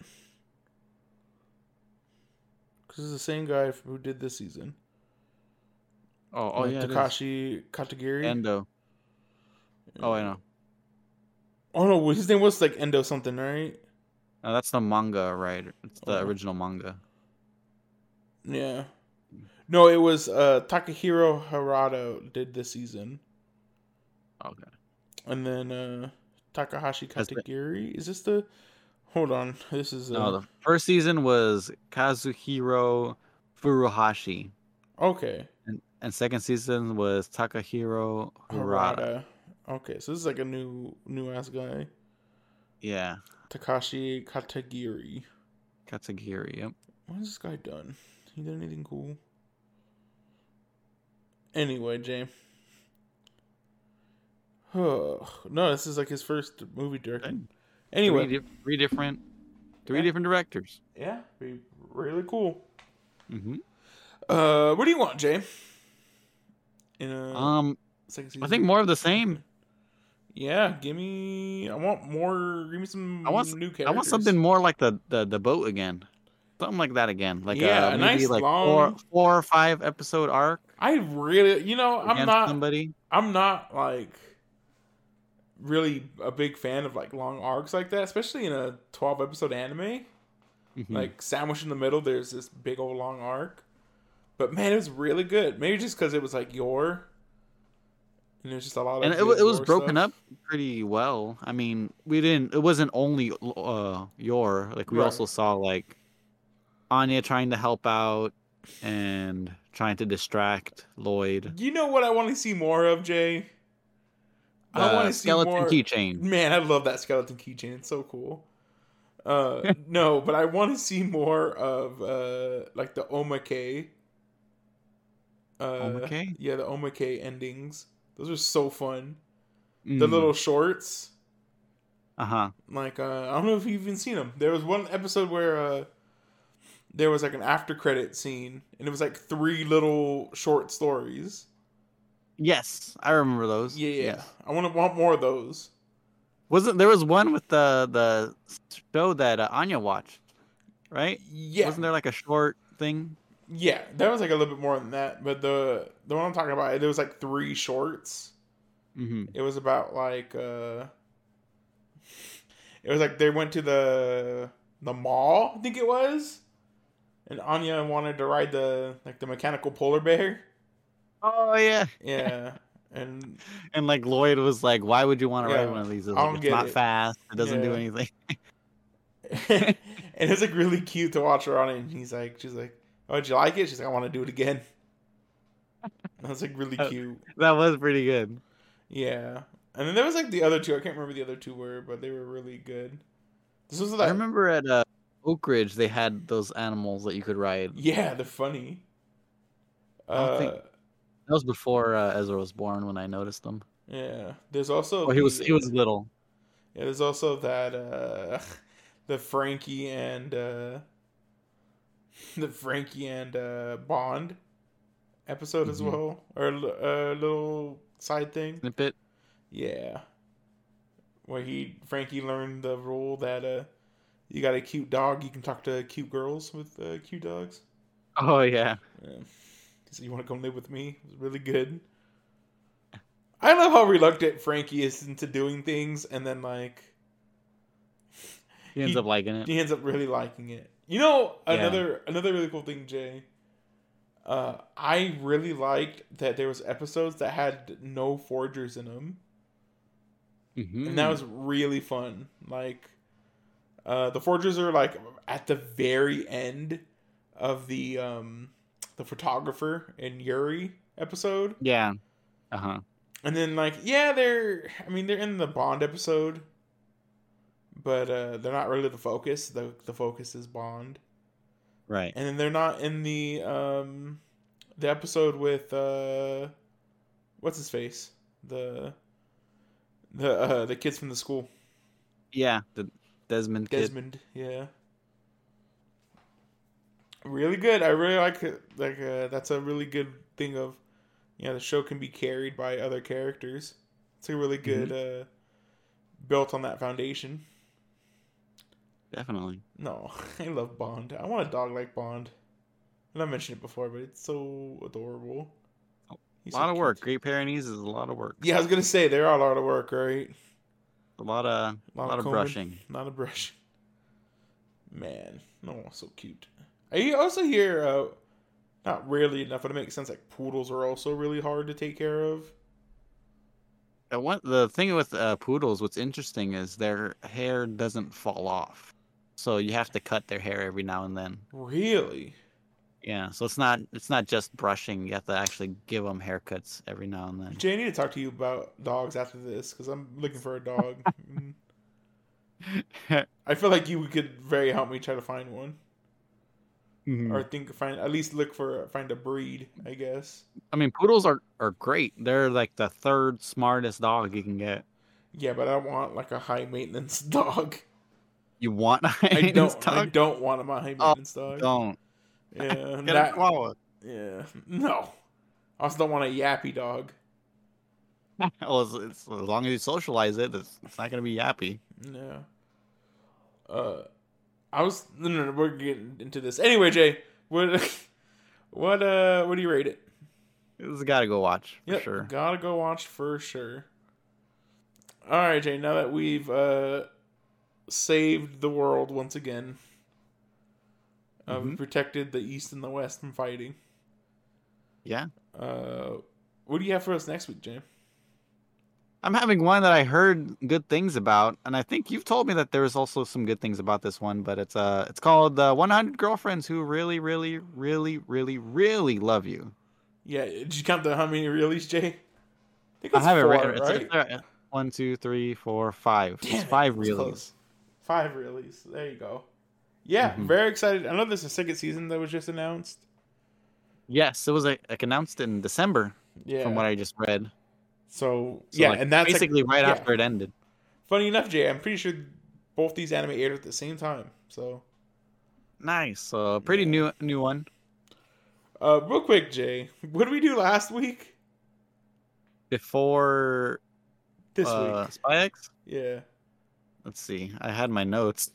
Because it's the same guy who did this season. Oh, oh Uh, yeah, it is. Takashi Katagiri. Endo. Oh, I know. Oh no, his name was like Endo something, right? No, that's the manga, right? It's the Oh. original manga. Yeah. No, it was uh Takahiro Harada did this season. Okay. And then uh Takahashi Has been- Katagiri. Is this the Hold on. This is uh... No, the first season was Kazuhiro Furuhashi, Okay. and and second season was Takahiro Harada. Harada. Okay, so this is like a new new ass guy. Yeah, Takashi Katagiri. Katagiri. Yep. What has this guy done? He done anything cool? Anyway, Jay. Oh, no, this is like his first movie directing. Anyway, Three, di- three different, three Yeah. different directors. yeah, be really cool. hmm Uh, what do you want, Jay? In a Um, second season? I think more of the same. Yeah, give me. I want more. Give me some I want s- new characters. I want something more like the, the the boat again, something like that again. Like Yeah, uh, a maybe nice like long- four four or five episode arc I really, you know, I'm against not. somebody. I'm not like really a big fan of like long arcs like that, especially in a twelve episode anime. Mhm. Like sandwiched in the middle, there's this big old long arc. But man, it was really good. Maybe just because it was like your, and there's just a lot of. and it, good wa- it was lore broken stuff. up pretty well. I mean, we didn't. It wasn't only uh your like we Right. also saw like Anya trying to help out and trying to distract Lloyd. You know what I want to see more of, Jay? I Uh, want to see skeleton more. keychain. Man, I love that skeleton keychain. It's so cool. Uh, no, but I want to see more of uh, like the Omake. Uh, Omake? Yeah, the Omake endings. Those are so fun. Mm. The little shorts. Uh huh. Like uh, I don't know if you've even seen them. There was one episode where uh, there was like an after credit scene, and it was like three little short stories. Yes, I remember those. Yeah, yeah. Yes. I want to want more of those. Wasn't there was one with the the show that uh, Anya watched, right? Yeah, Wasn't there like a short thing? yeah. That was like a little bit more than that, but the the one I'm talking about, there was like three shorts. Mm-hmm. It was about like uh, it was like they went to the the mall, I think it was, and Anya wanted to ride the like the mechanical polar bear. Oh yeah. Yeah, and And like Lloyd was like, "Why would you want to Yeah, ride one of these? It's, I like, don't it's get not it. fast. It doesn't do Yeah. anything." and it's like really cute to watch her on it. And he's like, she's like, "Oh, did you like it?" She's like, "I want to do it again." That's like really Oh. cute. That was pretty good. Yeah, and then there was like the other two. I can't remember the other two were, but they were really good. This was I like, remember at uh, Oak Ridge they had those animals that you could ride. yeah, they're funny. I don't think Uh, that was before uh, Ezra was born when I noticed him. yeah. There's also Well, he was the he uh, was little. yeah. There's also that uh, the Frankie and uh, the Frankie and uh, Bond episode as Hmm. well, or a little side thing. Snippet. Yeah, where he Frankie learned the rule that uh, you got a cute dog, you can talk to cute girls with uh, cute dogs. Oh yeah. Yeah. So you want to come live with me? It was really good. I love how reluctant Frankie is into doing things, and then like He ends up he liking it. he ends up really liking it. You know, Yeah. another another really cool thing, Jay. Uh, I really liked that there was episodes that had no forgers in them, and that Hmm. was really fun. Like, uh, the forgers are like at the very end of the um the photographer and Yuri episode, Yeah. Uh huh. and then like yeah, they're I mean they're in the Bond episode, but uh, they're not really the focus. the The focus is Bond, Right. and then they're not in the um the episode with uh what's his face the the uh the kids from the school. Yeah. The Desmond kid. Desmond, yeah, really good. I really like it. Like uh, that's a really good thing of you know the show can be carried by other characters. It's a really Hmm. good uh built on that foundation. Definitely. No, I love Bond. I want a dog like Bond. And I mentioned it before, but it's so adorable. A He's so lot of work. cute. Great Pyrenees is a lot of work. Yeah, I was gonna say they're a lot of work, right? A lot of A a lot lot of of combing, brushing. not a brush. Man, no, so cute. I also hear, uh, not rarely enough, but it makes sense. Like poodles are also really hard to take care of. And what the thing with uh, poodles, what's interesting is their hair doesn't fall off, so you have to cut their hair every now and then. Really? Yeah, so it's not it's not just brushing. You have to actually give them haircuts every now and then. Jay, I need to talk to you about dogs after this because I'm looking for a dog. Mm. I feel like you could very help me try to find one, or Mhm. think find at least look for find a breed. I guess. I mean, poodles are are great. They're like the third smartest dog you can get. Yeah, but I want like a high maintenance dog. You want a I maintenance don't. I dog? don't want a high Oh, maintenance dog. don't Yeah, get a that. chihuahua. Yeah, no. I also don't want a yappy dog. Well, it's, it's, as long as you socialize it, it's, it's not gonna be yappy. Yeah. Uh, I was no, no, no, we're getting into this anyway. Jay, what, what, uh, what do you rate it? It's gotta go watch for Yep, sure. gotta go watch for sure. All right, Jay. Now that we've uh saved the world once again, uh, we Mhm. protected the East and the West from fighting. Yeah. Uh, what do you have for us next week, Jay? I'm having one that I heard good things about, and I think you've told me that there's also some good things about this one. But it's uh, it's called uh, one hundred Girlfriends Who Really, Really, Really, Really, Really Love You. Yeah, did you count the how many reallys, Jay? I think I it's have it four, right. It's, right? it's uh, one, two, three, four, five. Damn It's it, five it's realies. close. Five reallys. There you go. Yeah, Mhm. very excited. I know there's a second season that was just announced. Yes, it was like, like announced in December, Yeah. from what I just read. So, So yeah, like, and that's like- basically right yeah. after it ended. Funny enough, Jay, I'm pretty sure both these anime aired at the same time. So, Nice. So a pretty Yeah. new new one. uh, real quick, Jay, what did we do last week? Before This uh, week, Spy X. yeah. Let's see. I had my notes.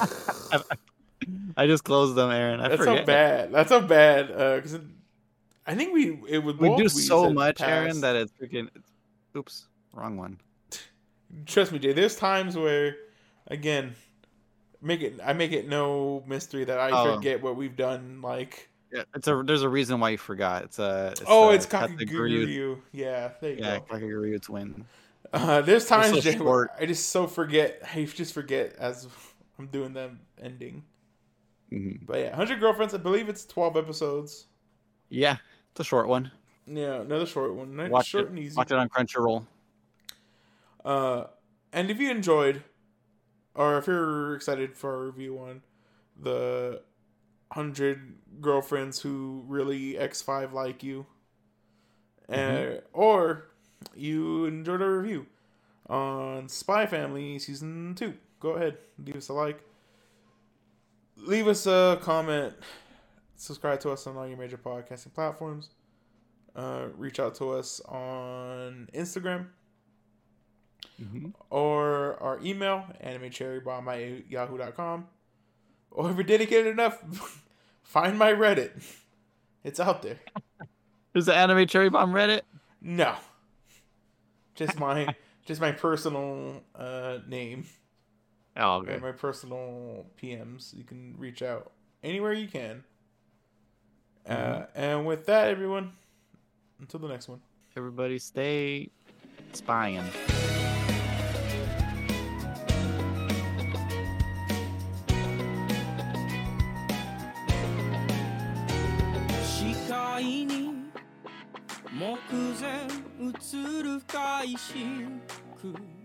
I just closed them, Aaron. I That's forget. so bad. That's so bad. Uh, because I think we it would We both do we so said much, pass. Aaron, that it's freaking. It's, oops, wrong one. Trust me, Jay. There's times where, again, make it. I make it no mystery that I Oh. forget what we've done. Like, Yeah, it's a. There's a reason why you forgot. It's a. It's oh, a it's Kakaguryu- Kakaguryu. Yeah, there you Yeah, go. Kakaguryu twin. Uh, there's times, so Jay, where short. I just so forget. I just forget as I'm doing them ending. Mhm. But yeah, one hundred Girlfriends. I believe it's twelve episodes. Yeah, it's a short one. Yeah, another short one. Nice, Watch short it. and easy. Watch it on Crunchyroll. Uh, and if you enjoyed, or if you're excited for our review on the hundred girlfriends who really X five like you, Mhm. uh, or you enjoyed our review on Spy Family season two. Go ahead, leave us a like, leave us a comment, subscribe to us on all your major podcasting platforms. Uh, reach out to us on Instagram Mhm. or our email, animecherrybomb at yahoo dot com. Or if you're dedicated enough, find my Reddit. It's out there. Is the Anime Cherry Bomb Reddit? No. Just my just my personal uh, name. Oh, Okay. okay. My personal P Ms. You can reach out anywhere you can. Uh, Mhm. And with that, everyone, until the next one. Everybody stay spying. 視界に目前映る深いシルク